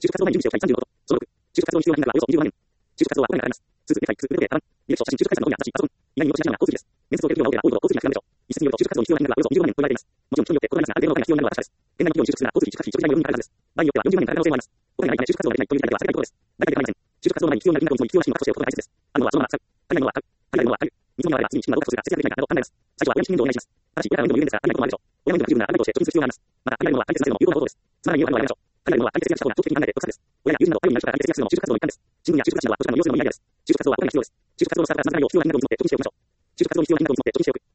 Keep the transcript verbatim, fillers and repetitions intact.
就職活動前に準備しておきたいさんじゅうのこと。そのろく、就職活動に必要な金額はおよそにじゅうまん円。就職活動はこれらになります。通知、ネクタイ、靴、腕時計、カバン、履歴書、写真、就職会社のログや雑誌、パソコン、依頼人をしながら交通費です。面接を受ける費用は大手の交通費が必要なでしょう。一説によると就職活動に必要な金額はおよそにじゅうまん円と言われています。もちろん人によって異なりますが、ある程度のお金が必要なのは確かです。現代の企業に就職するなら交通費、宿泊費、長期在の要因にかかるはずです。場合によってはよんじゅうまん円から可能性もあります。お金がないため就職活動ができないというだけでは世界のことです。大体ではありません。就職活動前に必要な金額を見積もり、必要な資金を確保しておくことが大切です。あるのはそのまま使う。足りないのは使う。足りないのは借りる。見積もりがあれば次に資金がどう確保するか節約できないかなど考えます。最初は親の資金運動をお願いします。ただし、親からの運動も有限ですが、足りないこともあるでしょう。親の運動が不十分なら足りないとして貯金する必要があります。また、足りないものは借りて済ませるのも有効なことです。つまらない家を買うのはやめましょう。足りないものは借りて節約した方が長期的に考えて得策です。親や友人など頼りになる人から借りて節約するのも就職活動の一環です。新聞や就職活動は図書館の要するのもいいアイデアです。就職活動はお金が必要です。就職活動をスタートからさんねんかんを必要な金額を見積もって貯金しておきましょう。就職活動のスタートからさんねんかんを必要な金額を見積もって貯金しておく。